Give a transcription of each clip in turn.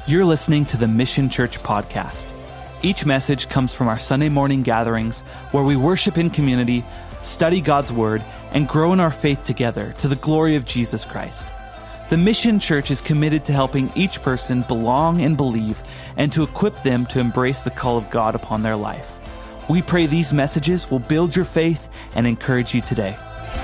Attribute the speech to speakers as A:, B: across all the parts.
A: You're listening to the Mission Church podcast. Each message comes from our Sunday morning gatherings where we worship in community, study God's Word, and grow in our faith together to the glory of Jesus Christ. The Mission Church is committed to helping each person belong and believe, and to equip them to embrace the call of God upon their life. We pray these messages will build your faith and encourage you today.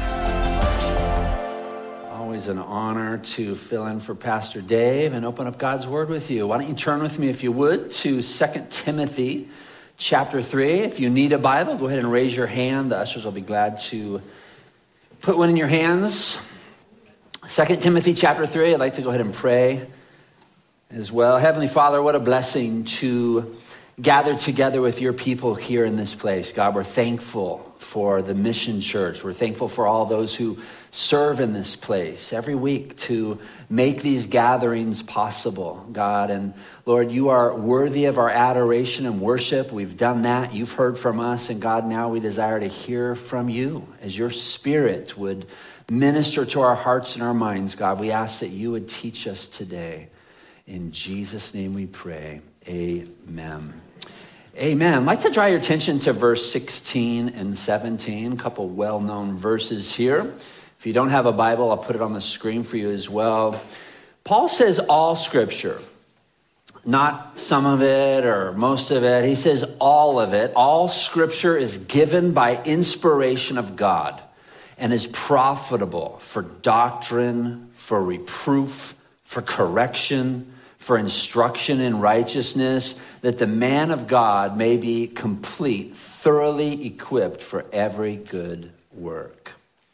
B: Always an honor to fill in for Pastor Dave and open up God's Word with you. Why don't you turn with me, if you would, to 2 Timothy chapter 3. If you need a Bible, go ahead and raise your hand. The ushers will be glad to put one in your hands. 2 Timothy chapter 3, I'd like to go ahead and pray as well. Heavenly Father, what a blessing to gather together with your people here in this place. God, we're thankful for the Mission Church. We're thankful for all those who serve in this place every week to make these gatherings possible, God. And Lord, you are worthy of our adoration and worship. We've done that. You've heard from us. And God, now we desire to hear from you as your Spirit would minister to our hearts and our minds. God, we ask that you would teach us today. In Jesus' name we pray. Amen. Amen. I'd like to draw your attention to verse 16 and 17, a couple well-known verses here. If you don't have a Bible, I'll put it on the screen for you as well. Paul says all Scripture, not some of it or most of it. He says all of it. All Scripture is given by inspiration of God and is profitable for doctrine, for reproof, for correction, for instruction in righteousness, that the man of God may be complete, thoroughly equipped for every good work.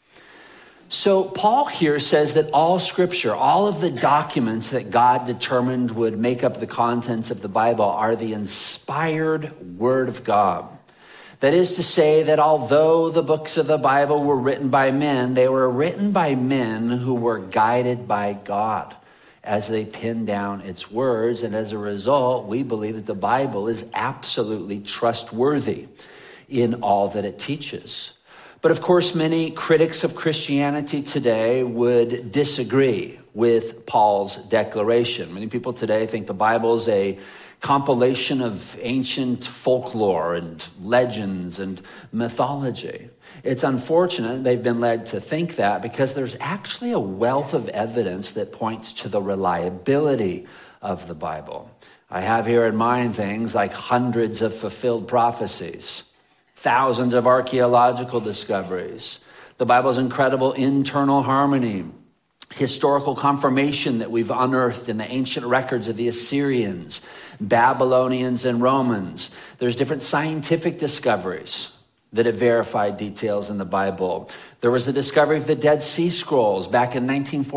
B: So Paul here says that all Scripture, all of the documents that God determined would make up the contents of the Bible are the inspired Word of God. That is to say that although the books of the Bible were written by men, they were written by men who were guided by God as they pin down its words. And as a result, we believe that the Bible is absolutely trustworthy in all that it teaches. But of course, many critics of Christianity today would disagree with Paul's declaration. Many people today think the Bible is a compilation of ancient folklore and legends and mythology. It's unfortunate they've been led to think that, because there's actually a wealth of evidence that points to the reliability of the Bible. I have here in mind things like hundreds of fulfilled prophecies, thousands of archaeological discoveries, the Bible's incredible internal harmony, historical confirmation that we've unearthed in the ancient records of the Assyrians, Babylonians, and Romans. There's different scientific discoveries that have verified details in the Bible. There was the discovery of the Dead Sea Scrolls back in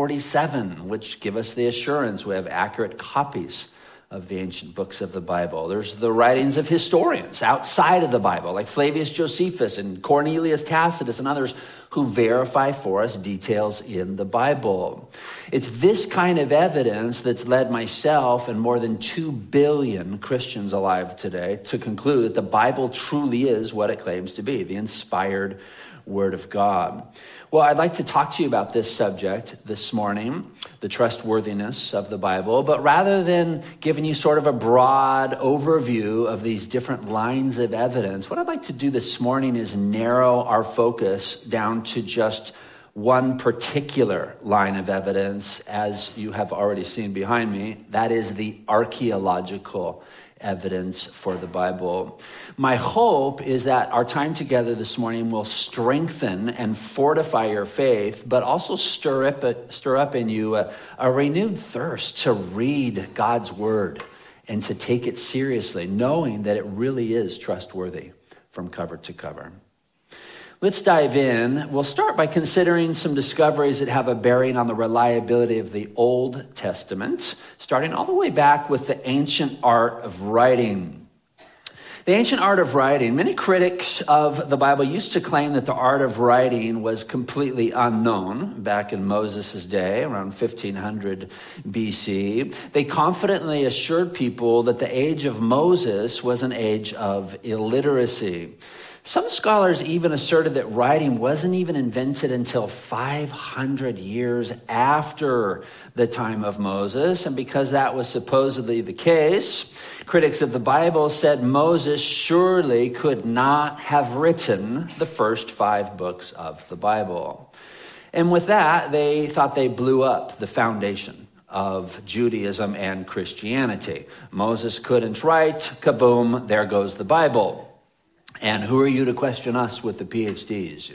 B: 1947, which give us the assurance we have accurate copies of the ancient books of the Bible. There's the writings of historians outside of the Bible, like Flavius Josephus and Cornelius Tacitus and others, who verify for us details in the Bible. It's this kind of evidence that's led myself and more than 2 billion Christians alive today to conclude that the Bible truly is what it claims to be, the inspired Word of God. Well, I'd like to talk to you about this subject this morning, the trustworthiness of the Bible. But rather than giving you sort of a broad overview of these different lines of evidence, what I'd like to do this morning is narrow our focus down to just one particular line of evidence, as you have already seen behind me. That is the archaeological evidence for the Bible. My hope is that our time together this morning will strengthen and fortify your faith, but also stir up in you a renewed thirst to read God's Word and to take it seriously, knowing that it really is trustworthy from cover to cover. Let's dive in. We'll start by considering some discoveries that have a bearing on the reliability of the Old Testament, starting all the way back with the ancient art of writing. The ancient art of writing, many critics of the Bible used to claim that the art of writing was completely unknown back in Moses' day, around 1500 BC. They confidently assured people that the age of Moses was an age of illiteracy. Some scholars even asserted that writing wasn't even invented until 500 years after the time of Moses. And because that was supposedly the case, critics of the Bible said Moses surely could not have written the first 5 books of the Bible. And with that, they thought they blew up the foundation of Judaism and Christianity. Moses couldn't write, kaboom, there goes the Bible. And who are you to question us with the PhDs,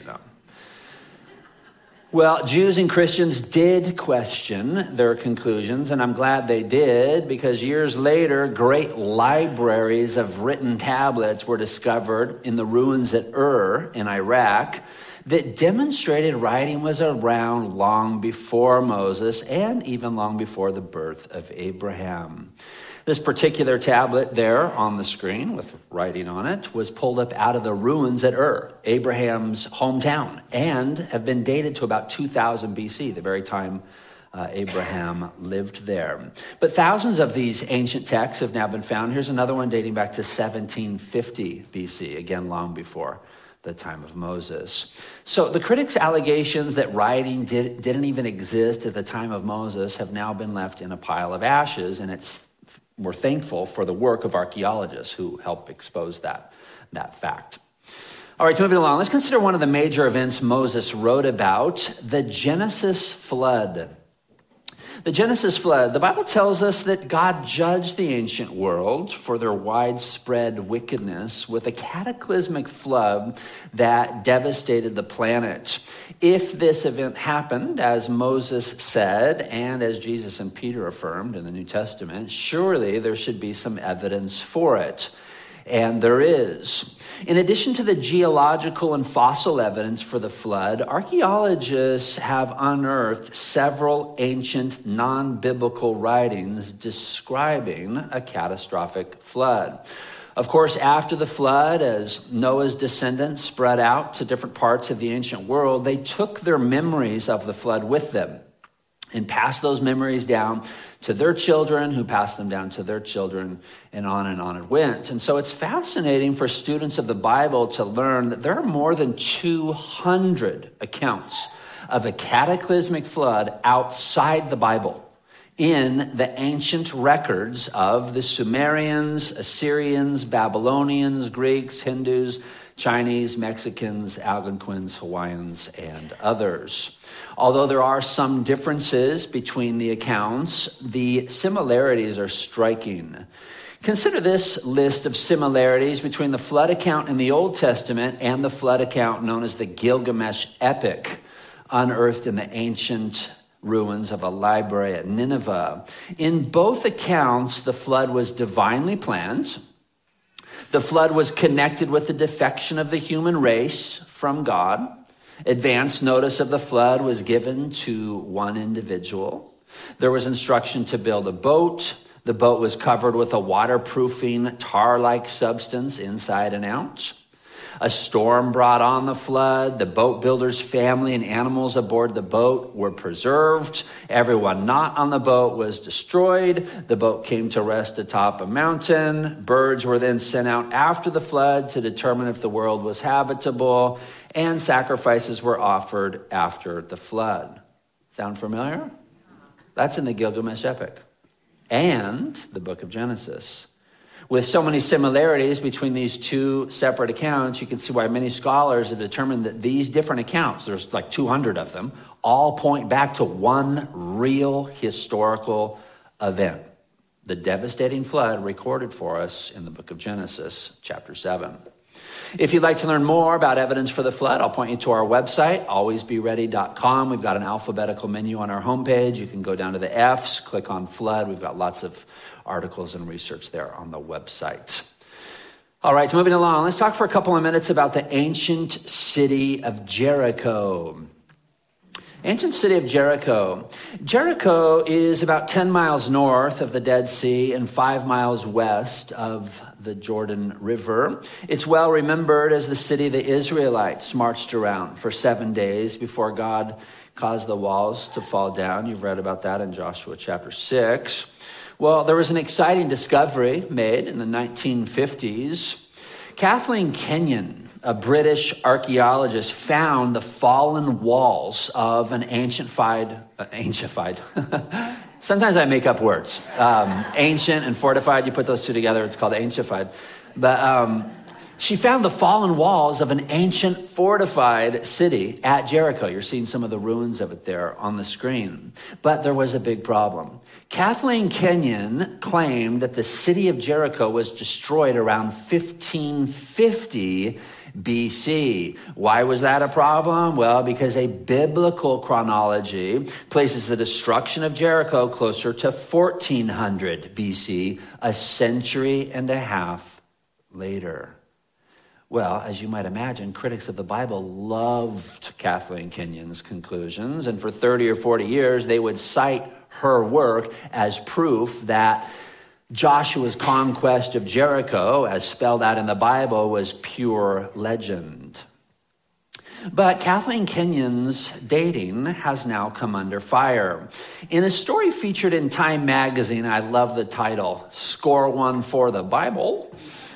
B: Well, Jews and Christians did question their conclusions, and I'm glad they did, because years later, great libraries of written tablets were discovered in the ruins at Ur in Iraq that demonstrated writing was around long before Moses and even long before the birth of Abraham. This particular tablet there on the screen with writing on it was pulled up out of the ruins at Ur, Abraham's hometown, and have been dated to about 2000 BC, the very time Abraham lived there. But thousands of these ancient texts have now been found. Here's another one dating back to 1750 BC, again long before the time of Moses. So the critics' allegations that writing didn't even exist at the time of Moses have now been left in a pile of ashes, and we're thankful for the work of archaeologists who help expose that fact. All right, moving along, let's consider one of the major events Moses wrote about, the Genesis flood. The Genesis flood, the Bible tells us that God judged the ancient world for their widespread wickedness with a cataclysmic flood that devastated the planet. If this event happened, as Moses said, and as Jesus and Peter affirmed in the New Testament, surely there should be some evidence for it. And there is. In addition to the geological and fossil evidence for the flood, archaeologists have unearthed several ancient non-biblical writings describing a catastrophic flood. Of course, after the flood, as Noah's descendants spread out to different parts of the ancient world, they took their memories of the flood with them and passed those memories down to their children, who passed them down to their children, and on it went. And so it's fascinating for students of the Bible to learn that there are more than 200 accounts of a cataclysmic flood outside the Bible in the ancient records of the Sumerians, Assyrians, Babylonians, Greeks, Hindus, Chinese, Mexicans, Algonquins, Hawaiians, and others. Although there are some differences between the accounts, the similarities are striking. Consider this list of similarities between the flood account in the Old Testament and the flood account known as the Gilgamesh epic, unearthed in the ancient ruins of a library at Nineveh. In both accounts, the flood was divinely planned. The flood was connected with the defection of the human race from God. Advance notice of the flood was given to one individual. There was instruction to build a boat. The boat was covered with a waterproofing tar-like substance inside and out. A storm brought on the flood. The boat builder's family and animals aboard the boat were preserved. Everyone not on the boat was destroyed. The boat came to rest atop a mountain. Birds were then sent out after the flood to determine if the world was habitable, and sacrifices were offered after the flood. Sound familiar? That's in the Gilgamesh epic and the book of Genesis. With so many similarities between these two separate accounts, you can see why many scholars have determined that these different accounts, there's like 200 of them, all point back to one real historical event, the devastating flood recorded for us in the book of Genesis, chapter 7. If you'd like to learn more about evidence for the flood, I'll point you to our website, alwaysbeready.com. We've got an alphabetical menu on our homepage. You can go down to the F's, click on flood. We've got lots of articles and research there on the website. All right, moving along, let's talk for a couple of minutes about the ancient city of Jericho. Ancient city of Jericho. Jericho is about 10 miles north of the Dead Sea and 5 miles west of the Jordan River. It's well remembered as the city the Israelites marched around for 7 days before God caused the walls to fall down. You've read about that in Joshua chapter 6. Well, there was an exciting discovery made in the 1950s. Kathleen Kenyon a British archaeologist found the fallen walls of an ancient-fied. Sometimes I make up words. Ancient and fortified, you put those two together, it's called ancient-fied. But she found the fallen walls of an ancient fortified city at Jericho. You're seeing some of the ruins of it there on the screen. But there was a big problem. Kathleen Kenyon claimed that the city of Jericho was destroyed around 1550 BC. Why was that a problem? Well, because a biblical chronology places the destruction of Jericho closer to 1400 BC, a century and a half later. Well, as you might imagine, critics of the Bible loved Kathleen Kenyon's conclusions, and for 30 or 40 years, they would cite her work as proof that Joshua's conquest of Jericho, as spelled out in the Bible, was pure legend. But Kathleen Kenyon's dating has now come under fire. In a story featured in Time magazine, I love the title, "Score One for the Bible."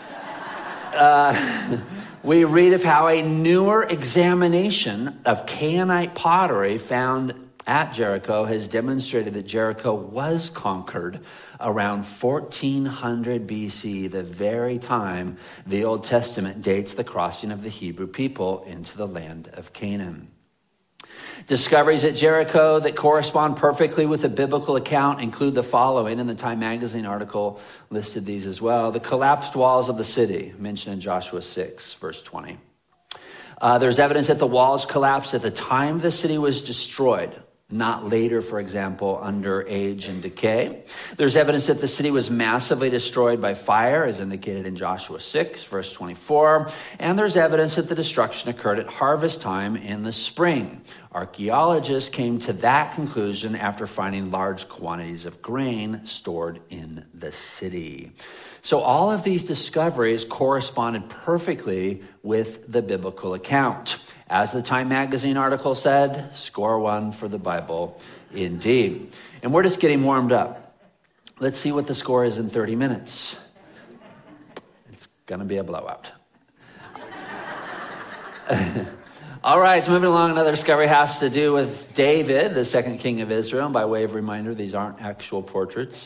B: We read of how a newer examination of Canaanite pottery found at Jericho has demonstrated that Jericho was conquered around 1400 BC, the very time the Old Testament dates the crossing of the Hebrew people into the land of Canaan. Discoveries at Jericho that correspond perfectly with the biblical account include the following, and the Time magazine article listed these as well. The collapsed walls of the city, mentioned in Joshua 6, verse 20. There's evidence that the walls collapsed at the time the city was destroyed, not later, for example, under age and decay. There's evidence that the city was massively destroyed by fire, as indicated in Joshua 6, verse 24. And there's evidence that the destruction occurred at harvest time in the spring. Archaeologists came to that conclusion after finding large quantities of grain stored in the city. So all of these discoveries corresponded perfectly with the biblical account. As the Time magazine article said, score one for the Bible indeed. And we're just getting warmed up. Let's see what the score is in 30 minutes. It's going to be a blowout. All right, so moving along, another discovery has to do with David, the second king of Israel. And by way of reminder, these aren't actual portraits.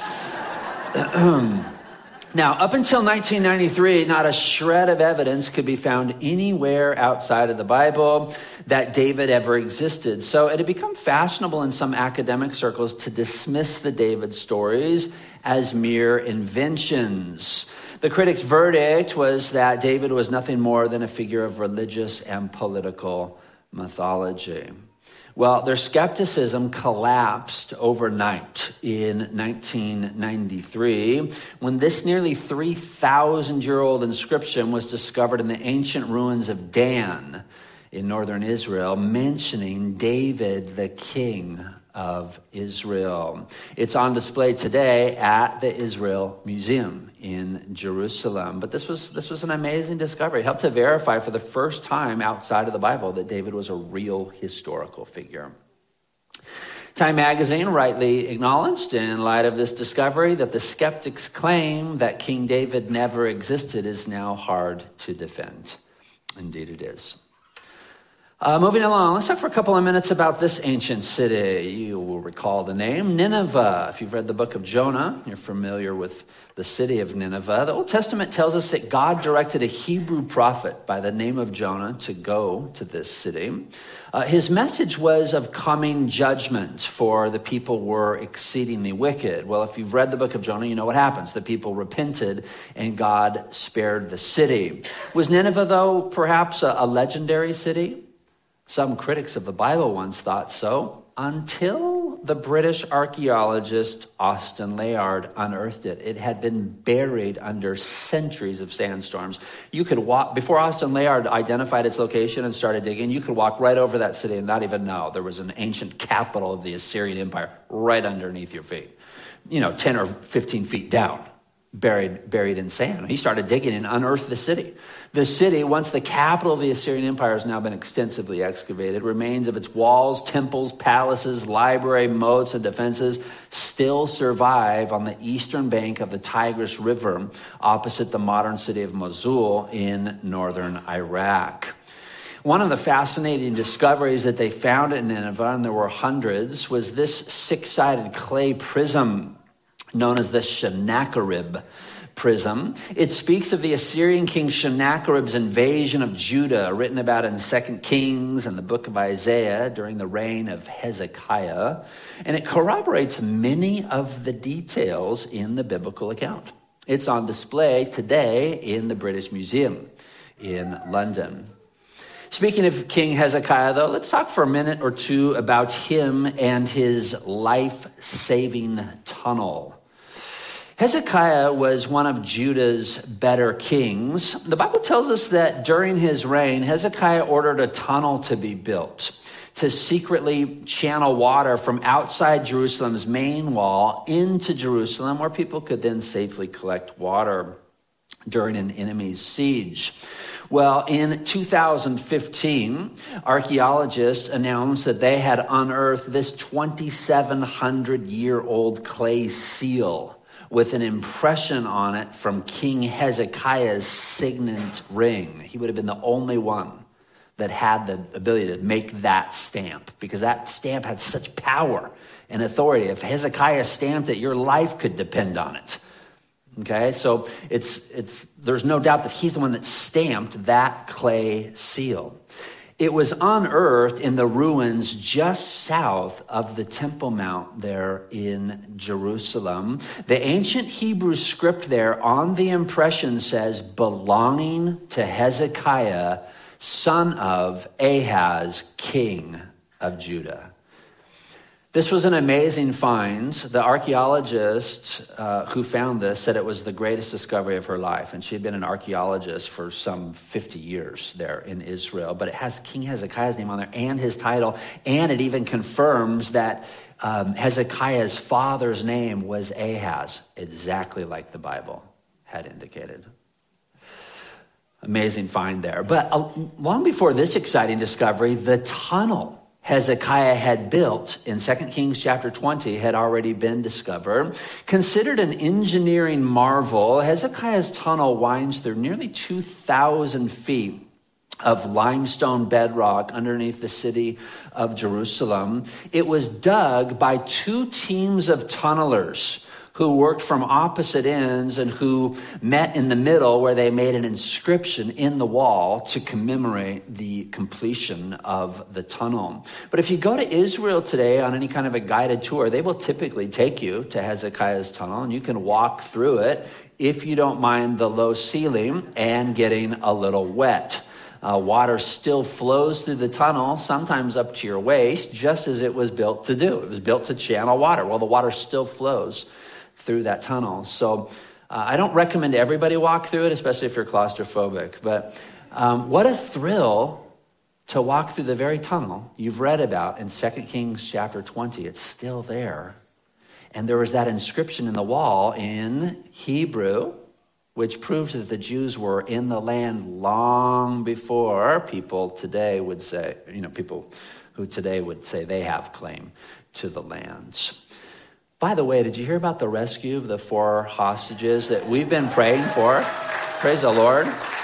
B: Now, up until 1993, not a shred of evidence could be found anywhere outside of the Bible that David ever existed. So it had become fashionable in some academic circles to dismiss the David stories as mere inventions. The critics' verdict was that David was nothing more than a figure of religious and political mythology. Well, their skepticism collapsed overnight in 1993 when this nearly 3,000-year-old inscription was discovered in the ancient ruins of Dan in northern Israel, mentioning David, the king of Israel. It's on display today at the Israel Museum in Jerusalem. But this was an amazing discovery. It helped to verify for the first time outside of the Bible that David was a real historical figure. Time magazine rightly acknowledged, in light of this discovery, that the skeptics' claim that King David never existed is now hard to defend. Indeed it is. Moving along, let's talk for a couple of minutes about this ancient city. You will recall the name, Nineveh. If you've read the book of Jonah, you're familiar with the city of Nineveh. The Old Testament tells us that God directed a Hebrew prophet by the name of Jonah to go to this city. His message was of coming judgment, for the people were exceedingly wicked. Well, if you've read the book of Jonah, you know what happens. The people repented and God spared the city. Was Nineveh, though, perhaps a legendary city? Some critics of the Bible once thought so, until the British archaeologist Austen Layard unearthed it. It had been buried under centuries of sandstorms. You could walk, before Austen Layard identified its location and started digging, you could walk right over that city and not even know there was an ancient capital of the Assyrian Empire right underneath your feet, 10 or 15 feet down. buried in sand. He started digging and unearthed the city. The city, once the capital of the Assyrian Empire, has now been extensively excavated. Remains of its walls, temples, palaces, library, moats, and defenses still survive on the eastern bank of the Tigris River, opposite the modern city of Mosul in northern Iraq. One of the fascinating discoveries that they found in Nineveh, and there were hundreds, was this six-sided clay prism known as the Sennacherib prism. It speaks of the Assyrian king Sennacherib's invasion of Judah, written about in 2 Kings and the book of Isaiah during the reign of Hezekiah. And it corroborates many of the details in the biblical account. It's on display today in the British Museum in London. Speaking of King Hezekiah, though, let's talk for a minute or two about him and his life-saving tunnel. Hezekiah was one of Judah's better kings. The Bible tells us that during his reign, Hezekiah ordered a tunnel to be built to secretly channel water from outside Jerusalem's main wall into Jerusalem, where people could then safely collect water during an enemy's siege. Well, in 2015, archaeologists announced that they had unearthed this 2,700-year-old clay seal with an impression on it from King Hezekiah's signet ring. He would have been the only one that had the ability to make that stamp, because that stamp had such power and authority. If Hezekiah stamped it, your life could depend on it. Okay, so there's no doubt that he's the one that stamped that clay seal. It was unearthed in the ruins just south of the Temple Mount there in Jerusalem. The ancient Hebrew script there on the impression says, belonging to Hezekiah, son of Ahaz, king of Judah. This was an amazing find. The archaeologist who found this said it was the greatest discovery of her life. And she had been an archaeologist for some 50 years there in Israel. But it has King Hezekiah's name on there and his title. And it even confirms that Hezekiah's father's name was Ahaz, exactly like the Bible had indicated. Amazing find there. But long before this exciting discovery, the tunnel Hezekiah had built in 2 Kings chapter 20 had already been discovered. Considered an engineering marvel, Hezekiah's tunnel winds through nearly 2,000 feet of limestone bedrock underneath the city of Jerusalem. It was dug by two teams of tunnelers who worked from opposite ends and who met in the middle, where they made an inscription in the wall to commemorate the completion of the tunnel. But if you go to Israel today on any kind of a guided tour, they will typically take you to Hezekiah's tunnel, and you can walk through it if you don't mind the low ceiling and getting a little wet. Water still flows through the tunnel, sometimes up to your waist, just as it was built to do. It was built to channel water. Well, the water still flows through that tunnel. So I don't recommend everybody walk through it, especially if you're claustrophobic. But what a thrill to walk through the very tunnel you've read about in 2 Kings chapter 20. It's still there. And there was that inscription in the wall in Hebrew, which proves that the Jews were in the land long before people today would say, people who today would say they have claim to the lands. By the way, did you hear about the rescue of the 4 hostages that we've been praying for? Praise the Lord.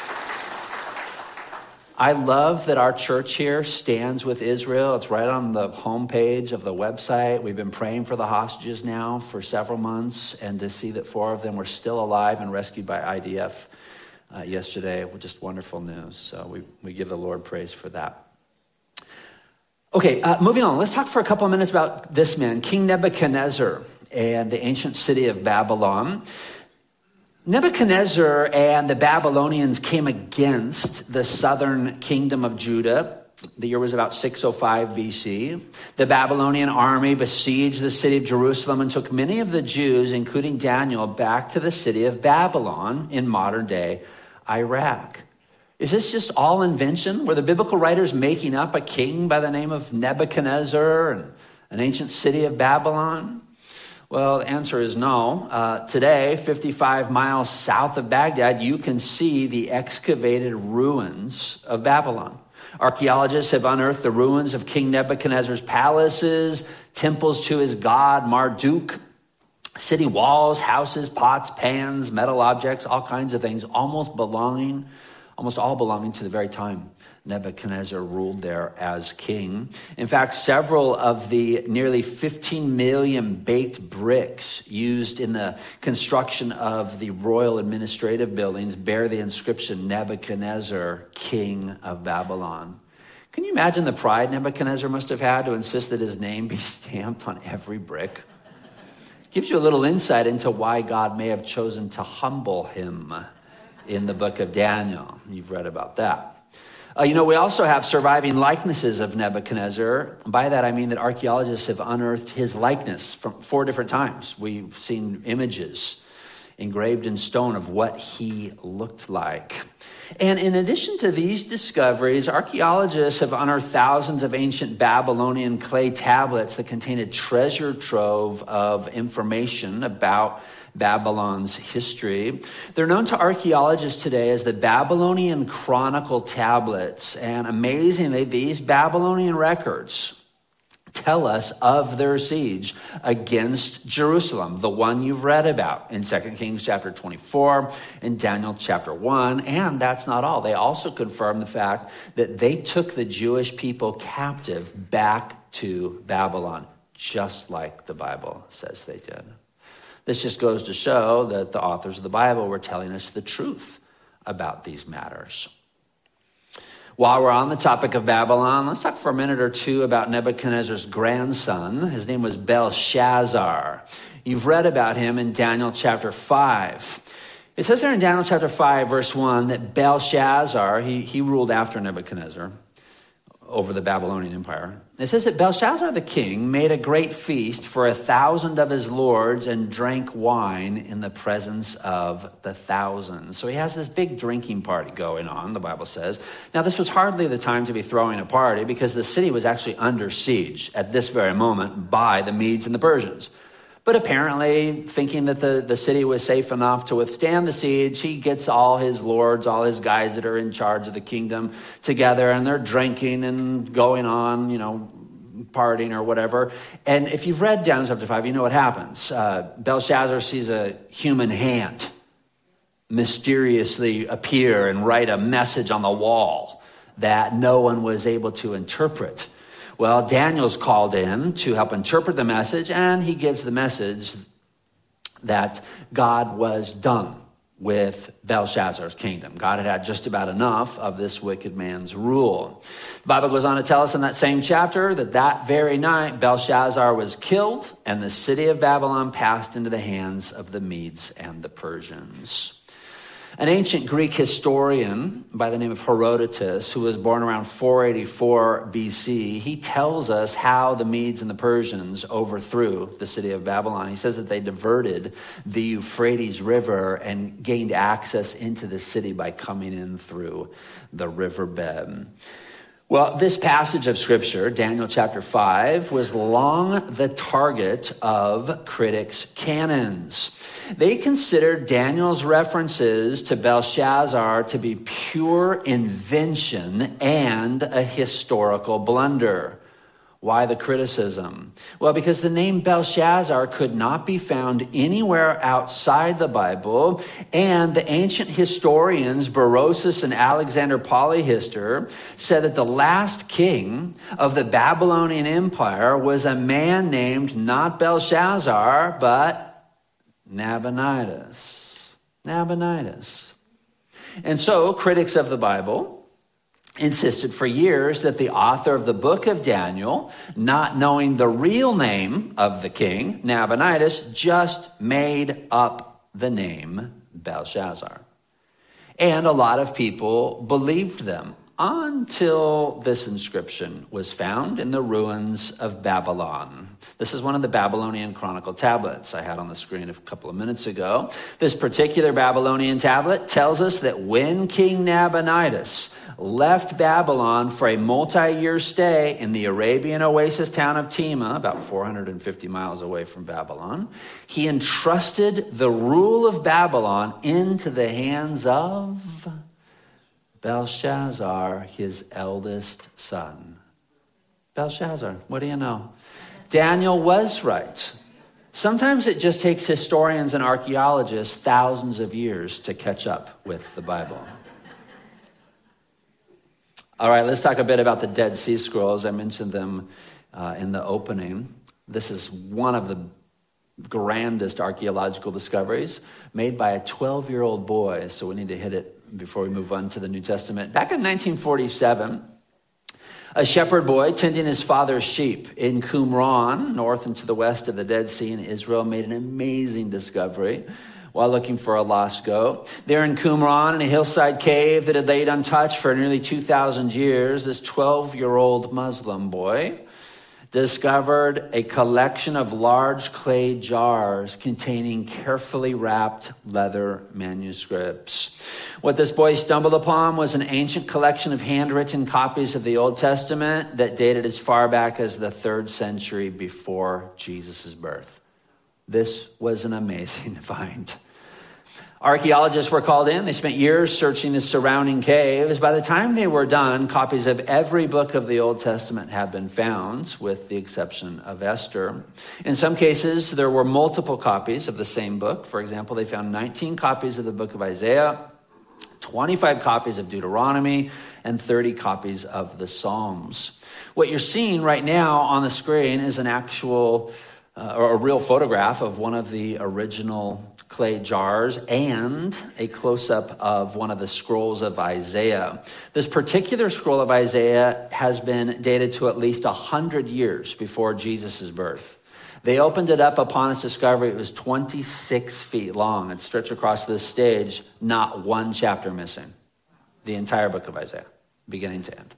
B: I love that our church here stands with Israel. It's right on the homepage of the website. We've been praying for the hostages now for several months, and to see that 4 of them were still alive and rescued by IDF yesterday, just wonderful news. So we give the Lord praise for that. Okay, moving on. Let's talk for a couple of minutes about this man, King Nebuchadnezzar, and the ancient city of Babylon. Nebuchadnezzar and the Babylonians came against the southern kingdom of Judah. The year was about 605 BC. The Babylonian army besieged the city of Jerusalem and took many of the Jews, including Daniel, back to the city of Babylon in modern-day Iraq. Is this just all invention? Were the biblical writers making up a king by the name of Nebuchadnezzar and an ancient city of Babylon? Well, the answer is no. Today, 55 miles south of Baghdad, you can see the excavated ruins of Babylon. Archaeologists have unearthed the ruins of King Nebuchadnezzar's palaces, temples to his god Marduk, city walls, houses, pots, pans, metal objects, all kinds of things, almost all belonging to the very time Nebuchadnezzar ruled there as king. In fact, several of the nearly 15 million baked bricks used in the construction of the royal administrative buildings bear the inscription Nebuchadnezzar, King of Babylon. Can you imagine the pride Nebuchadnezzar must have had to insist that his name be stamped on every brick? Gives you a little insight into why God may have chosen to humble him in the book of Daniel. You've read about that. We also have surviving likenesses of Nebuchadnezzar. By that, I mean that archaeologists have unearthed his likeness from 4 different times. We've seen images engraved in stone of what he looked like. And in addition to these discoveries, archaeologists have unearthed thousands of ancient Babylonian clay tablets that contain a treasure trove of information about Babylon's history. They're known to archaeologists today as the Babylonian Chronicle tablets. And amazingly, these Babylonian records tell us of their siege against Jerusalem, the one you've read about in 2 Kings chapter 24 and Daniel chapter 1. And that's not all. They also confirm the fact that they took the Jewish people captive back to Babylon, just like the Bible says they did. This just goes to show that the authors of the Bible were telling us the truth about these matters. While we're on the topic of Babylon, let's talk for a minute or two about Nebuchadnezzar's grandson. His name was Belshazzar. You've read about him in Daniel chapter 5. It says there in Daniel chapter 5, verse 1, that Belshazzar, he ruled after Nebuchadnezzar over the Babylonian Empire. It says that Belshazzar the king made a great feast for 1,000 of his lords and drank wine in the presence of the 1,000. So he has this big drinking party going on, the Bible says. Now, this was hardly the time to be throwing a party because the city was actually under siege at this very moment by the Medes and the Persians. But apparently, thinking that the city was safe enough to withstand the siege, he gets all his lords, all his guys that are in charge of the kingdom together, and they're drinking and going on, partying or whatever. And if you've read Daniel chapter 5, you know what happens. Belshazzar sees a human hand mysteriously appear and write a message on the wall that no one was able to interpret. Well, Daniel's called in to help interpret the message, and he gives the message that God was done with Belshazzar's kingdom. God had just about enough of this wicked man's rule. The Bible goes on to tell us in that same chapter that very night Belshazzar was killed, and the city of Babylon passed into the hands of the Medes and the Persians. An ancient Greek historian by the name of Herodotus, who was born around 484 BC, he tells us how the Medes and the Persians overthrew the city of Babylon. He says that they diverted the Euphrates River and gained access into the city by coming in through the riverbed. Well, this passage of Scripture, Daniel chapter 5, was long the target of critics' canons. They considered Daniel's references to Belshazzar to be pure invention and a historical blunder. Why the criticism? Well, because the name Belshazzar could not be found anywhere outside the Bible, and the ancient historians Berosus and Alexander Polyhistor said that the last king of the Babylonian Empire was a man named not Belshazzar, but Nabonidus. And so critics of the Bible insisted for years that the author of the book of Daniel, not knowing the real name of the king, Nabonidus, just made up the name Belshazzar. And a lot of people believed them. until this inscription was found in the ruins of Babylon. This is one of the Babylonian Chronicle tablets I had on the screen a couple of minutes ago. This particular Babylonian tablet tells us that when King Nabonidus left Babylon for a multi-year stay in the Arabian oasis town of Tema, about 450 miles away from Babylon, he entrusted the rule of Babylon into the hands of Belshazzar, his eldest son. Belshazzar, what do you know? Daniel was right. Sometimes it just takes historians and archaeologists thousands of years to catch up with the Bible. All right, let's talk a bit about the Dead Sea Scrolls. I mentioned them in the opening. This is one of the grandest archaeological discoveries made by a 12-year-old boy. So we need to hit it before we move on to the New Testament. Back in 1947, a shepherd boy tending his father's sheep in Qumran, north and to the west of the Dead Sea in Israel, made an amazing discovery while looking for a lost goat. There in Qumran, in a hillside cave that had laid untouched for nearly 2,000 years, this 12-year-old Muslim boy discovered a collection of large clay jars containing carefully wrapped leather manuscripts. What this boy stumbled upon was an ancient collection of handwritten copies of the Old Testament that dated as far back as the 3rd century before Jesus' birth. This was an amazing find. Archaeologists were called in. They spent years searching the surrounding caves. By the time they were done, copies of every book of the Old Testament had been found, with the exception of Esther. In some cases, there were multiple copies of the same book. For example, they found 19 copies of the book of Isaiah, 25 copies of Deuteronomy, and 30 copies of the Psalms. What you're seeing right now on the screen is an actual or a real photograph of one of the original clay jars and a close-up of one of the scrolls of Isaiah. This particular scroll of Isaiah has been dated to at least 100 years before Jesus' birth. They opened it up upon its discovery. It was 26 feet long. It stretched across this stage, not one chapter missing. The entire book of Isaiah, beginning to end.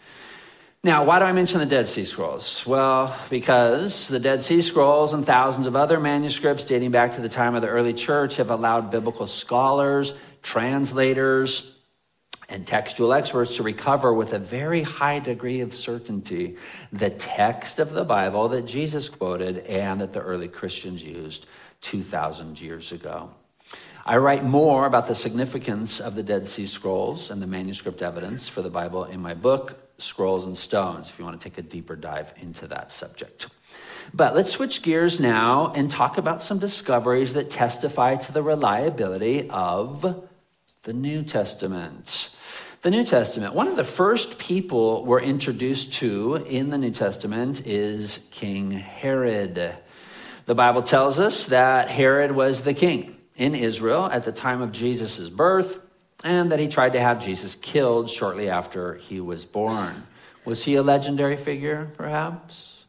B: Now, why do I mention the Dead Sea Scrolls? Well, because the Dead Sea Scrolls and thousands of other manuscripts dating back to the time of the early church have allowed biblical scholars, translators, and textual experts to recover with a very high degree of certainty the text of the Bible that Jesus quoted and that the early Christians used 2,000 years ago. I write more about the significance of the Dead Sea Scrolls and the manuscript evidence for the Bible in my book, Scrolls and Stones, if you want to take a deeper dive into that subject. But let's switch gears now and talk about some discoveries that testify to the reliability of the New Testament. The New Testament, one of the first people we're introduced to in the New Testament is King Herod. The Bible tells us that Herod was the king in Israel at the time of Jesus' birth, and that he tried to have Jesus killed shortly after he was born. Was he a legendary figure, perhaps?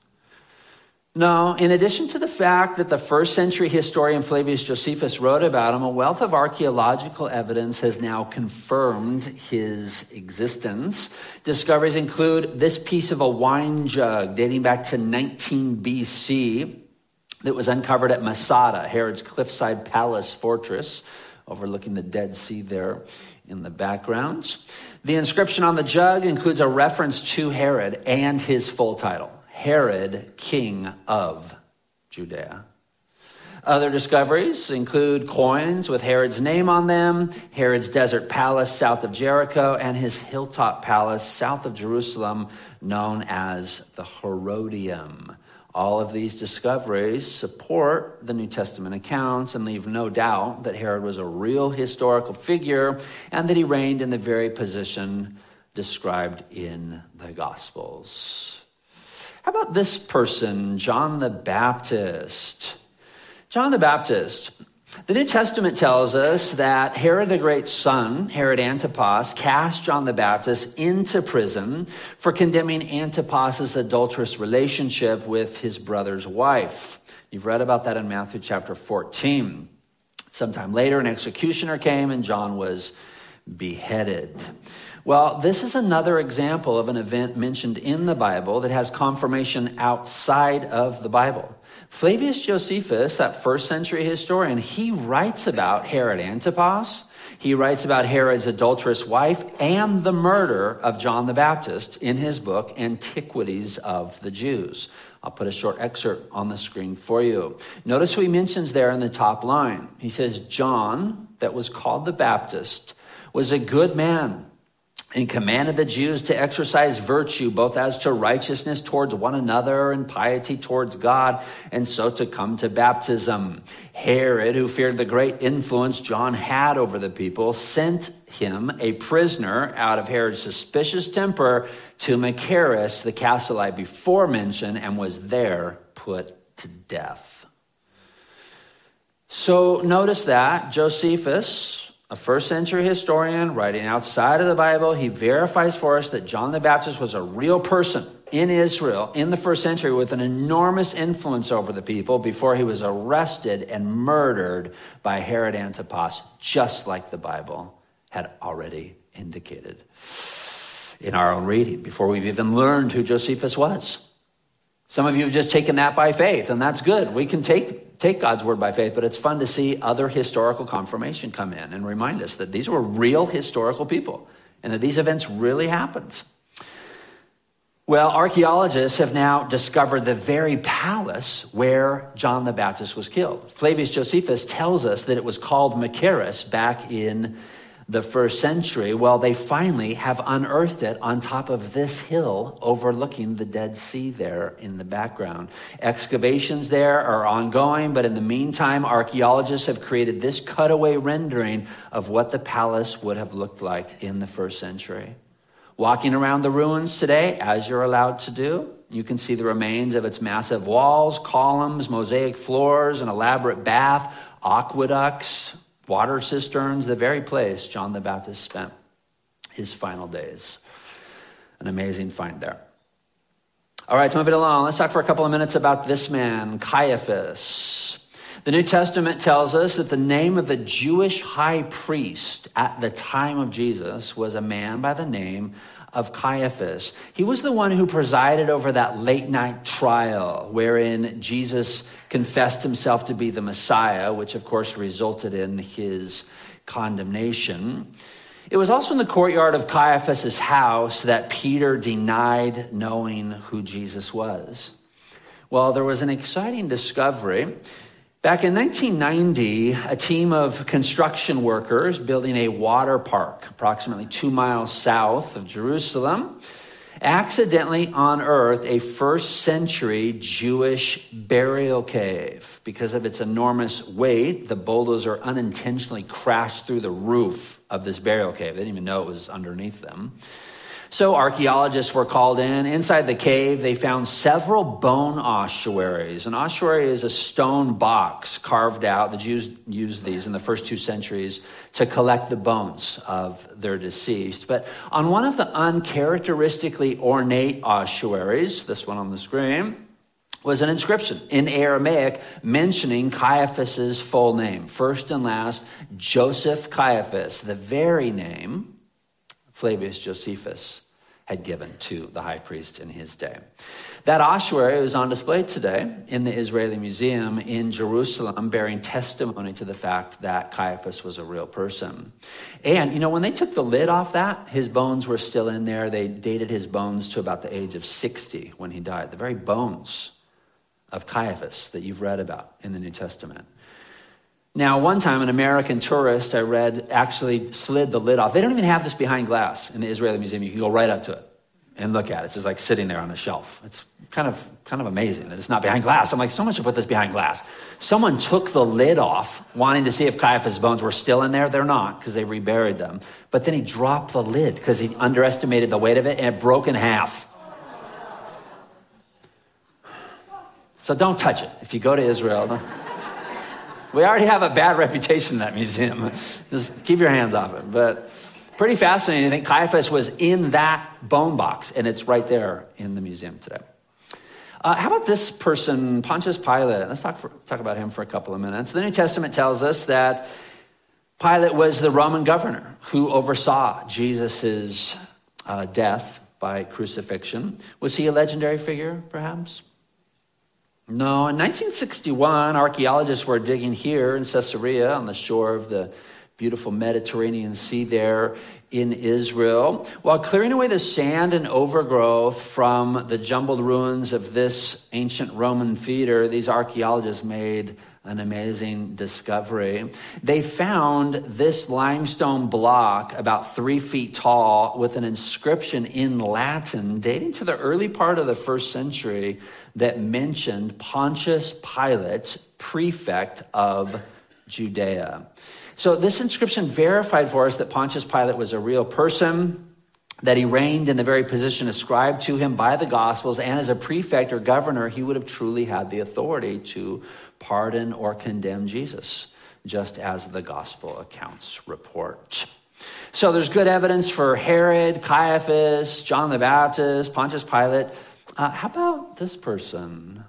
B: No. In addition to the fact that the first century historian Flavius Josephus wrote about him, a wealth of archaeological evidence has now confirmed his existence. Discoveries include this piece of a wine jug dating back to 19 BC that was uncovered at Masada, Herod's cliffside palace fortress, overlooking the Dead Sea there in the background. The inscription on the jug includes a reference to Herod and his full title, Herod, King of Judea. Other discoveries include coins with Herod's name on them, Herod's desert palace south of Jericho, and his hilltop palace south of Jerusalem known as the Herodium. All of these discoveries support the New Testament accounts and leave no doubt that Herod was a real historical figure and that he reigned in the very position described in the Gospels. How about this person, John the Baptist? John the Baptist. The New Testament tells us that Herod the Great's son, Herod Antipas, cast John the Baptist into prison for condemning Antipas' adulterous relationship with his brother's wife. You've read about that in Matthew chapter 14. Sometime later, an executioner came and John was beheaded. Well, this is another example of an event mentioned in the Bible that has confirmation outside of the Bible. Flavius Josephus, that first century historian, he writes about Herod Antipas. He writes about Herod's adulterous wife and the murder of John the Baptist in his book, Antiquities of the Jews. I'll put a short excerpt on the screen for you. Notice who he mentions there in the top line. He says, John, that was called the Baptist, was a good man and commanded the Jews to exercise virtue, both as to righteousness towards one another and piety towards God, and so to come to baptism. Herod, who feared the great influence John had over the people, sent him a prisoner out of Herod's suspicious temper to Machaerus, the castle I before mentioned, and was there put to death. So notice that Josephus, a first century historian writing outside of the Bible, he verifies for us that John the Baptist was a real person in Israel in the first century with an enormous influence over the people before he was arrested and murdered by Herod Antipas, just like the Bible had already indicated in our own reading, before we've even learned who Josephus was. Some of you have just taken that by faith, and that's good. We can take God's word by faith, but it's fun to see other historical confirmation come in and remind us that these were real historical people and that these events really happened. Well, archaeologists have now discovered the very palace where John the Baptist was killed. Flavius Josephus tells us that it was called Machaerus back in the first century. Well, they finally have unearthed it on top of this hill overlooking the Dead Sea there in the background. Excavations there are ongoing, but in the meantime, archaeologists have created this cutaway rendering of what the palace would have looked like in the first century. Walking around the ruins today, as you're allowed to do, you can see the remains of its massive walls, columns, mosaic floors, an elaborate bath, aqueducts, water cisterns, the very place John the Baptist spent his final days. An amazing find there. All right, to move it along, let's talk for a couple of minutes about this man, Caiaphas. The New Testament tells us that the name of the Jewish high priest at the time of Jesus was a man by the name of Caiaphas. He was the one who presided over that late night trial wherein Jesus confessed himself to be the Messiah, which of course resulted in his condemnation. It was also in the courtyard of Caiaphas' house that Peter denied knowing who Jesus was. Well, there was an exciting discovery. Back in 1990, a team of construction workers building a water park approximately 2 miles south of Jerusalem accidentally unearthed a first century Jewish burial cave. Because of its enormous weight, the bulldozer unintentionally crashed through the roof of this burial cave. They didn't even know it was underneath them. So archaeologists were called in. Inside the cave, they found several bone ossuaries. An ossuary is a stone box carved out. The Jews used these in the first 2 centuries to collect the bones of their deceased. But on one of the uncharacteristically ornate ossuaries, this one on the screen, was an inscription in Aramaic mentioning Caiaphas' full name. First and last, Joseph Caiaphas, the very name Flavius Josephus had given to the high priest in his day. That ossuary was on display today in the Israeli Museum in Jerusalem, bearing testimony to the fact that Caiaphas was a real person. And, you know, when they took the lid off that, his bones were still in there. They dated his bones to about the age of 60 when he died. The very bones of Caiaphas that you've read about in the New Testament. Now, one time, an American tourist I read actually slid the lid off. They don't even have this behind glass in the Israeli Museum. You can go right up to it and look at it. It's just like sitting there on a shelf. It's kind of amazing that it's not behind glass. I'm like, someone should put this behind glass. Someone took the lid off, wanting to see if Caiaphas' bones were still in there. They're not, because they reburied them. But then he dropped the lid because he underestimated the weight of it, and it broke in half. So don't touch it. If you go to Israel, we already have a bad reputation in that museum. Just keep your hands off it. But pretty fascinating. I think Caiaphas was in that bone box, and it's right there in the museum today. How about this person, Pontius Pilate? Let's talk about him for a couple of minutes. The New Testament tells us that Pilate was the Roman governor who oversaw Jesus' death by crucifixion. Was he a legendary figure, perhaps? No. In 1961, archaeologists were digging here in Caesarea on the shore of the beautiful Mediterranean Sea there in Israel. While clearing away the sand and overgrowth from the jumbled ruins of this ancient Roman theater, these archaeologists made an amazing discovery. They found this limestone block about 3 feet tall with an inscription in Latin dating to the early part of the 1st century that mentioned Pontius Pilate, prefect of Judea. So this inscription verified for us that Pontius Pilate was a real person, that he reigned in the very position ascribed to him by the Gospels, and as a prefect or governor, he would have truly had the authority to pardon or condemn Jesus, just as the Gospel accounts report. So there's good evidence for Herod, Caiaphas, John the Baptist, Pontius Pilate. How about this person?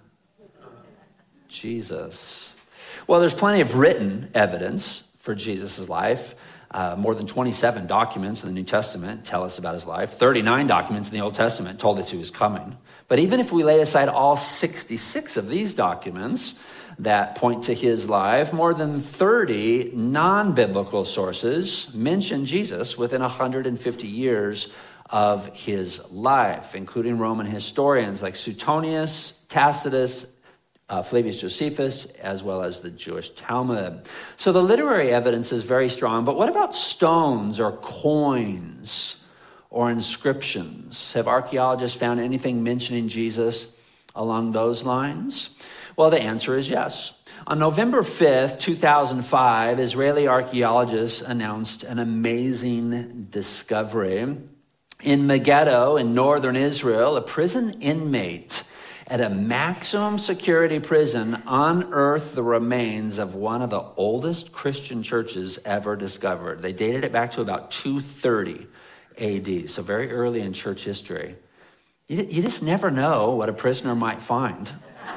B: Jesus. Well, there's plenty of written evidence for Jesus' life. More than 27 documents in the New Testament tell us about his life. 39 documents in the Old Testament told us he was coming. But even if we lay aside all 66 of these documents that point to his life, more than 30 non-biblical sources mention Jesus within 150 years of his life, including Roman historians like Suetonius, Tacitus, Flavius Josephus, as well as the Jewish Talmud. So the literary evidence is very strong, but what about stones or coins or inscriptions? Have archaeologists found anything mentioning Jesus along those lines? Well, the answer is yes. On November 5th, 2005, Israeli archaeologists announced an amazing discovery. In Megiddo, in northern Israel, a prison inmate at a maximum security prison unearthed the remains of one of the oldest Christian churches ever discovered. They dated it back to about 230 AD, so very early in church history. You just never know what a prisoner might find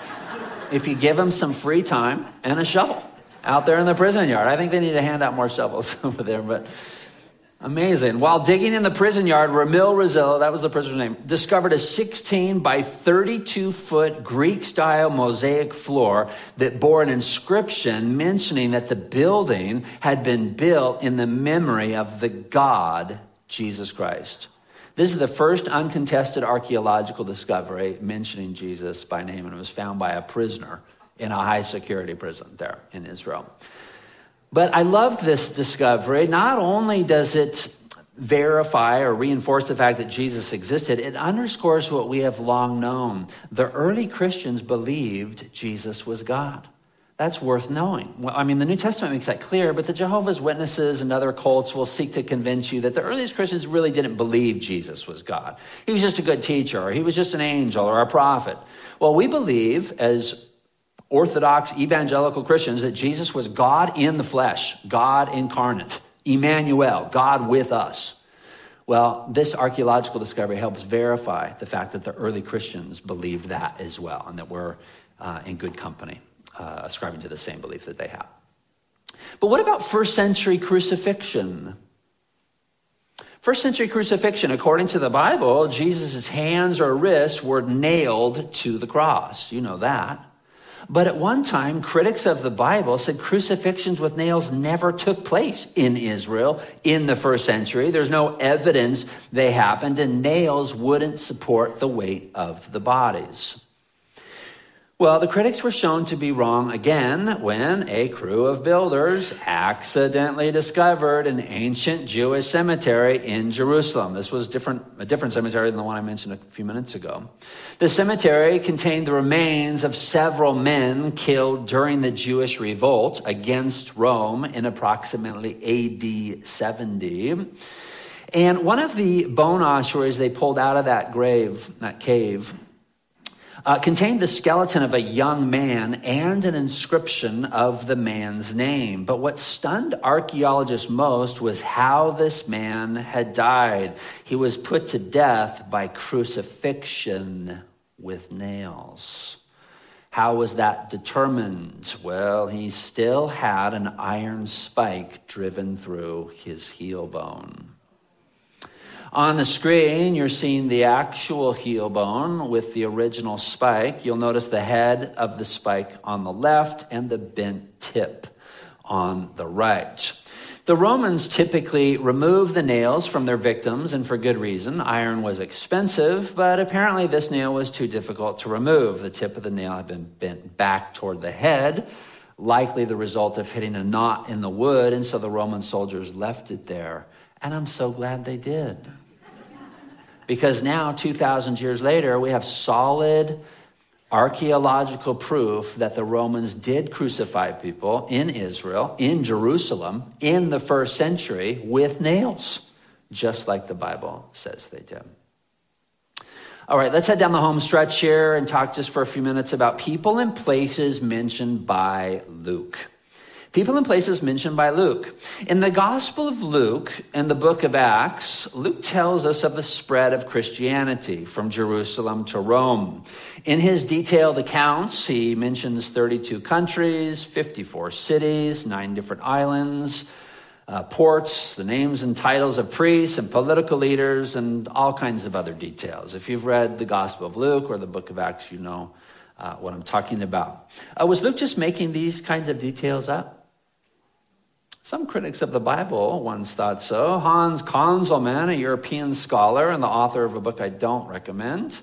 B: if you give him some free time and a shovel out there in the prison yard. I think they need to hand out more shovels over there, but amazing. While digging in the prison yard, Ramil Rizil, that was the prisoner's name, discovered a 16 by 32-foot Greek-style mosaic floor that bore an inscription mentioning that the building had been built in the memory of the God, Jesus Christ. This is the first uncontested archaeological discovery mentioning Jesus by name, and it was found by a prisoner in a high-security prison there in Israel. But I loved this discovery. Not only does it verify or reinforce the fact that Jesus existed, it underscores what we have long known. The early Christians believed Jesus was God. That's worth knowing. Well, I mean, the New Testament makes that clear, but the Jehovah's Witnesses and other cults will seek to convince you that the earliest Christians really didn't believe Jesus was God. He was just a good teacher, or he was just an angel or a prophet. Well, we believe as Orthodox evangelical Christians that Jesus was God in the flesh, God incarnate, Emmanuel, God with us. Well, this archaeological discovery helps verify the fact that the early Christians believed that as well, and that we're in good company, ascribing to the same belief that they have. But what about first century crucifixion? First century crucifixion, according to the Bible, Jesus' hands or wrists were nailed to the cross. You know that. But at one time, critics of the Bible said crucifixions with nails never took place in Israel in the first century. There's no evidence they happened, and nails wouldn't support the weight of the bodies. Well, the critics were shown to be wrong again when a crew of builders accidentally discovered an ancient Jewish cemetery in Jerusalem. This was a different cemetery than the one I mentioned a few minutes ago. The cemetery contained the remains of several men killed during the Jewish revolt against Rome in approximately AD 70. And one of the bone ossuaries they pulled out of that cave, contained the skeleton of a young man and an inscription of the man's name. But what stunned archaeologists most was how this man had died. He was put to death by crucifixion with nails. How was that determined? Well, he still had an iron spike driven through his heel bone. On the screen, you're seeing the actual heel bone with the original spike. You'll notice the head of the spike on the left and the bent tip on the right. The Romans typically removed the nails from their victims, and for good reason. Iron was expensive, but apparently this nail was too difficult to remove. The tip of the nail had been bent back toward the head, likely the result of hitting a knot in the wood, and so the Roman soldiers left it there. And I'm so glad they did. Because now, 2,000 years later, we have solid archaeological proof that the Romans did crucify people in Israel, in Jerusalem, in the first century with nails, just like the Bible says they did. All right, let's head down the home stretch here and talk just for a few minutes about people and places mentioned by Luke. People and places mentioned by Luke. In the Gospel of Luke and the book of Acts, Luke tells us of the spread of Christianity from Jerusalem to Rome. In his detailed accounts, he mentions 32 countries, 54 cities, 9 different islands, ports, the names and titles of priests and political leaders, and all kinds of other details. If you've read the Gospel of Luke or the book of Acts, you know what I'm talking about. Was Luke just making these kinds of details up? Some critics of the Bible once thought so. Hans Conzelmann, a European scholar and the author of a book I don't recommend,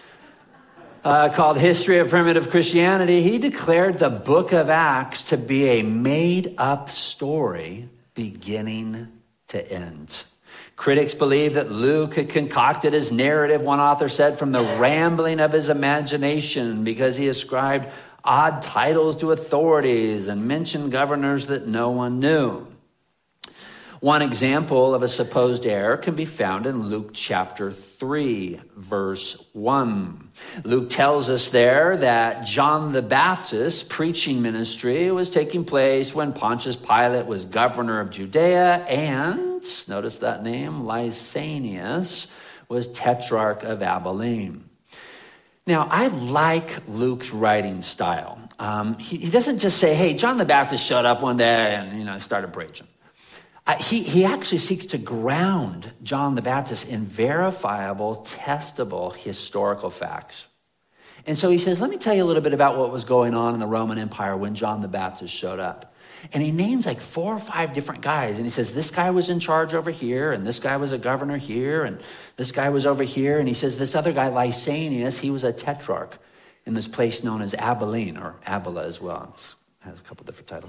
B: called History of Primitive Christianity, he declared the book of Acts to be a made-up story beginning to end. Critics believe that Luke had concocted his narrative, one author said, from the rambling of his imagination because he ascribed odd titles to authorities and mentioned governors that no one knew. One example of a supposed error can be found in Luke chapter 3, verse 1. Luke tells us there that John the Baptist's preaching ministry was taking place when Pontius Pilate was governor of Judea and, notice that name, Lysanias was tetrarch of Abilene. Now, I like Luke's writing style. He doesn't just say, hey, John the Baptist showed up one day and, started preaching. He actually seeks to ground John the Baptist in verifiable, testable historical facts. And so he says, let me tell you a little bit about what was going on in the Roman Empire when John the Baptist showed up. And he names like 4 or 5 different guys. And he says, this guy was in charge over here, and this guy was a governor here, and this guy was over here. And he says, this other guy, Lysanias, he was a tetrarch in this place known as Abilene, or Abila as well. It has a couple different titles.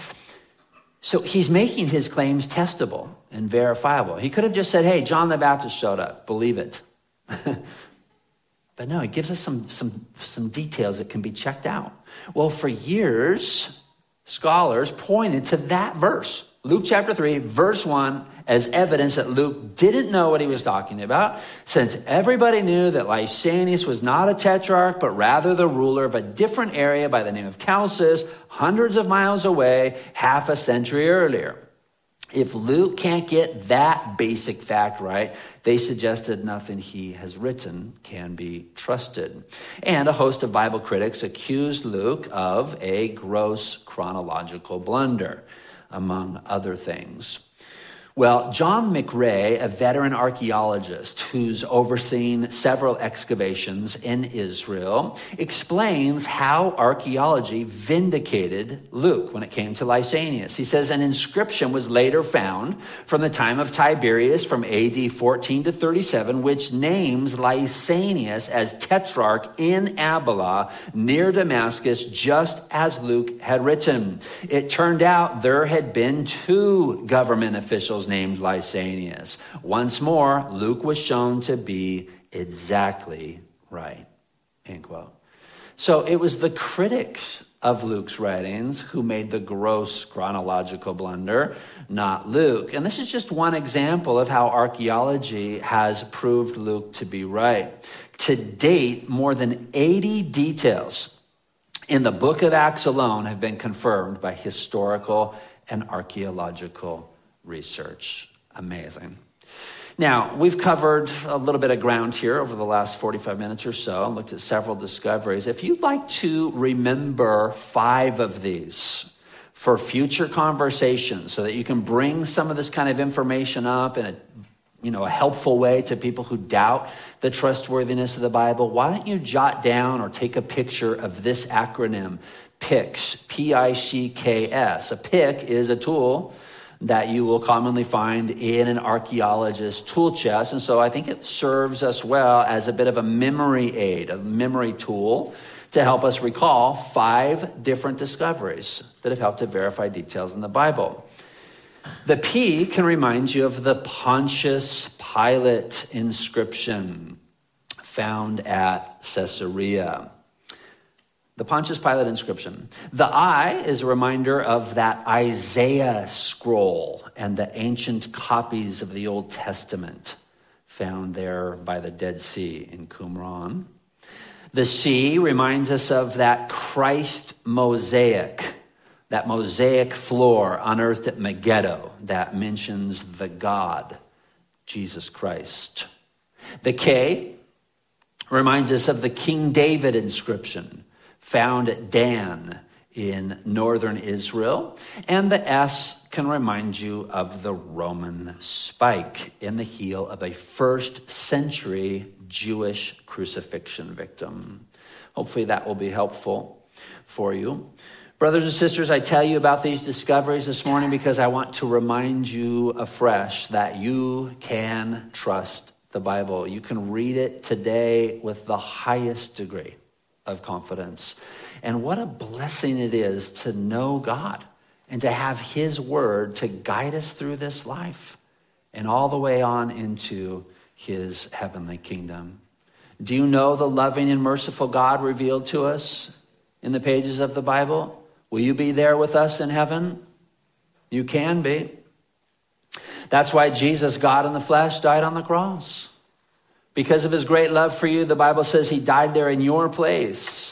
B: So he's making his claims testable and verifiable. He could have just said, hey, John the Baptist showed up. Believe it. But no, he gives us some details that can be checked out. Well, for years, scholars pointed to that verse, Luke chapter 3, verse 1, as evidence that Luke didn't know what he was talking about, since everybody knew that Lysanias was not a tetrarch, but rather the ruler of a different area by the name of Chalcis, hundreds of miles away, half a century earlier. If Luke can't get that basic fact right, they suggested nothing he has written can be trusted. And a host of Bible critics accused Luke of a gross chronological blunder, among other things. Well, John McRae, a veteran archaeologist who's overseen several excavations in Israel, explains how archaeology vindicated Luke when it came to Lysanias. He says an inscription was later found from the time of Tiberius from AD 14 to 37, which names Lysanias as tetrarch in Abila near Damascus, just as Luke had written. It turned out there had been 2 government officials named Lysanias. Once more, Luke was shown to be exactly right. End quote. So it was the critics of Luke's writings who made the gross chronological blunder, not Luke. And this is just one example of how archaeology has proved Luke to be right. To date, more than 80 details in the book of Acts alone have been confirmed by historical and archaeological research. Amazing. Now, we've covered a little bit of ground here over the last 45 minutes or so and looked at several discoveries. If you'd like to remember 5 of these for future conversations so that you can bring some of this kind of information up in a helpful way to people who doubt the trustworthiness of the Bible, why don't you jot down or take a picture of this acronym, PICS, P-I-C-K-S. A PIC is a tool that you will commonly find in an archaeologist's tool chest. And so I think it serves us well as a bit of a memory aid, a memory tool to help us recall 5 different discoveries that have helped to verify details in the Bible. The P can remind you of the Pontius Pilate inscription found at Caesarea. The Pontius Pilate inscription. The I is a reminder of that Isaiah scroll and the ancient copies of the Old Testament found there by the Dead Sea in Qumran. The C reminds us of that Christ mosaic, that mosaic floor unearthed at Megiddo that mentions the God, Jesus Christ. The K reminds us of the King David inscription found at Dan in northern Israel. And the S can remind you of the Roman spike in the heel of a 1st century Jewish crucifixion victim. Hopefully that will be helpful for you. Brothers and sisters, I tell you about these discoveries this morning because I want to remind you afresh that you can trust the Bible. You can read it today with the highest degree of confidence. And what a blessing it is to know God and to have his word to guide us through this life and all the way on into his heavenly kingdom. Do you know the loving and merciful God revealed to us in the pages of the Bible? Will you be there with us in heaven? You can be. That's why Jesus, God in the flesh, died on the cross. Because of his great love for you, the Bible says he died there in your place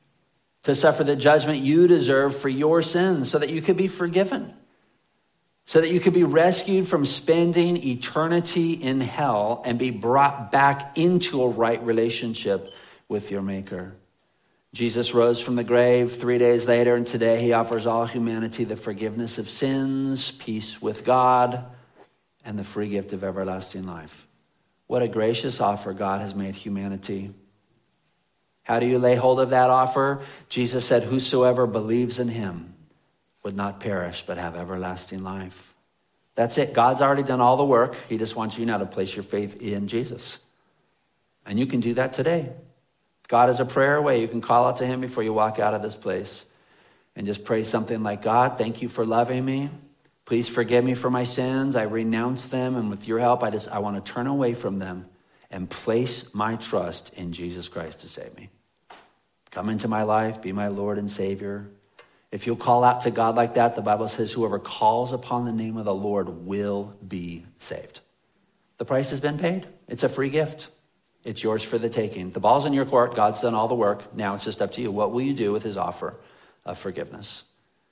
B: to suffer the judgment you deserve for your sins so that you could be forgiven, so that you could be rescued from spending eternity in hell and be brought back into a right relationship with your Maker. Jesus rose from the grave 3 days later, and today he offers all humanity the forgiveness of sins, peace with God, and the free gift of everlasting life. What a gracious offer God has made humanity. How do you lay hold of that offer? Jesus said, whosoever believes in him would not perish, but have everlasting life. That's it. God's already done all the work. He just wants you now to place your faith in Jesus. And you can do that today. God is a prayer away. You can call out to him before you walk out of this place and just pray something like, God, thank you for loving me. Please forgive me for my sins. I renounce them. And with your help, I want to turn away from them and place my trust in Jesus Christ to save me. Come into my life, be my Lord and Savior. If you'll call out to God like that, the Bible says whoever calls upon the name of the Lord will be saved. The price has been paid. It's a free gift. It's yours for the taking. The ball's in your court. God's done all the work. Now it's just up to you. What will you do with his offer of forgiveness?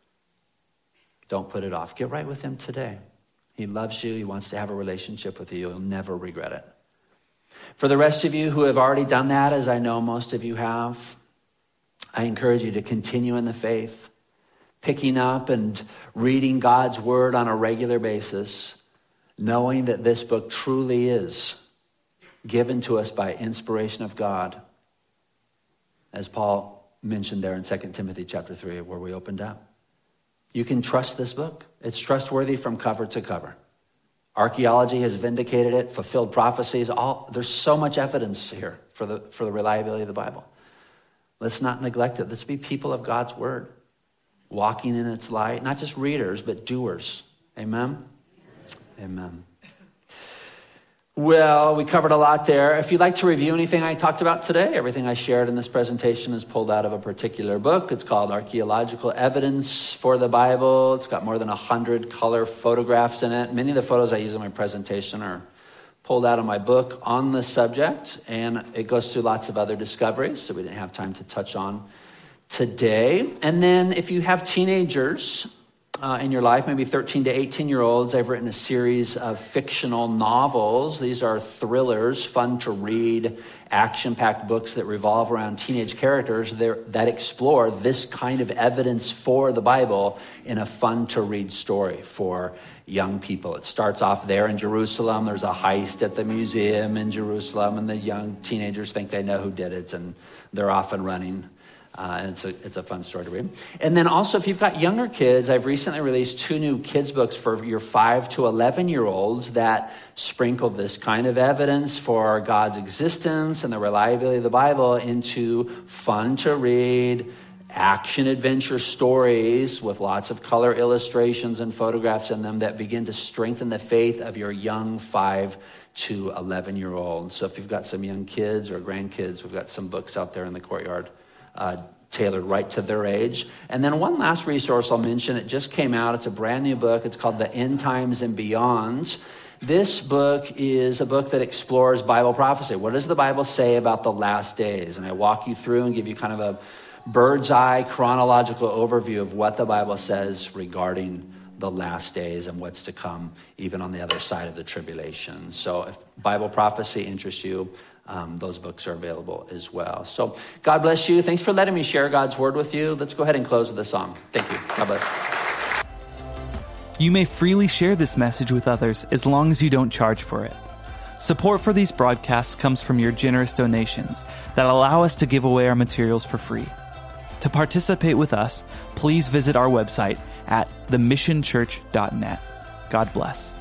B: Don't put it off. Get right with him today. He loves you. He wants to have a relationship with you. You'll never regret it. For the rest of you who have already done that, as I know most of you have, I encourage you to continue in the faith, picking up and reading God's word on a regular basis, knowing that this book truly is given to us by inspiration of God, as Paul mentioned there in 2 Timothy chapter 3, where we opened up. You can trust this book. It's trustworthy from cover to cover. Archaeology has vindicated it, fulfilled prophecies. There's so much evidence here for the reliability of the Bible. Let's not neglect it. Let's be people of God's word, walking in its light, not just readers, but doers. Amen? Amen. Well, we covered a lot there. If you'd like to review anything I talked about today, everything I shared in this presentation is pulled out of a particular book. It's called Archaeological Evidence for the Bible. It's got more than 100 color photographs in it. Many of the photos I use in my presentation are pulled out of my book on the subject, and it goes through lots of other discoveries, so we didn't have time to touch on today. And then if you have teenagers, in your life, maybe 13 to 18-year-olds, I've written a series of fictional novels. These are thrillers, fun to read, action-packed books that revolve around teenage characters that explore this kind of evidence for the Bible in a fun-to-read story for young people. It starts off there in Jerusalem. There's a heist at the museum in Jerusalem, and the young teenagers think they know who did it, and they're off and running. And it's a fun story to read. And then also, if you've got younger kids, I've recently released 2 new kids books for your 5 to 11-year-olds that sprinkle this kind of evidence for God's existence and the reliability of the Bible into fun-to-read, action-adventure stories with lots of color illustrations and photographs in them that begin to strengthen the faith of your young 5 to 11-year-olds. So if you've got some young kids or grandkids, we've got some books out there in the courtyard tailored right to their age. And then one last resource I'll mention. It just came out. It's a brand new book. It's called The End Times and Beyond. This book is a book that explores Bible prophecy. What does the Bible say about the last days? And I walk you through and give you kind of a bird's eye chronological overview of what the Bible says regarding the last days and what's to come, even on the other side of the tribulation. So if Bible prophecy interests you, those books are available as well. So God bless you. Thanks for letting me share God's word with you. Let's go ahead and close with a song. Thank you. God bless.
A: You may freely share this message with others as long as you don't charge for it. Support for these broadcasts comes from your generous donations that allow us to give away our materials for free. To participate with us, please visit our website at themissionchurch.net. God bless.